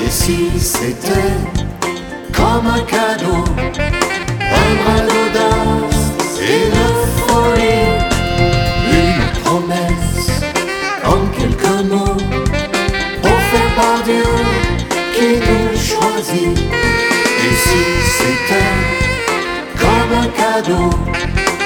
Et si c'était comme un cadeau, un brin d'audace et de folie, une promesse en quelques mots, offert par Dieu qui nous choisit. Et si c'était comme un cadeau,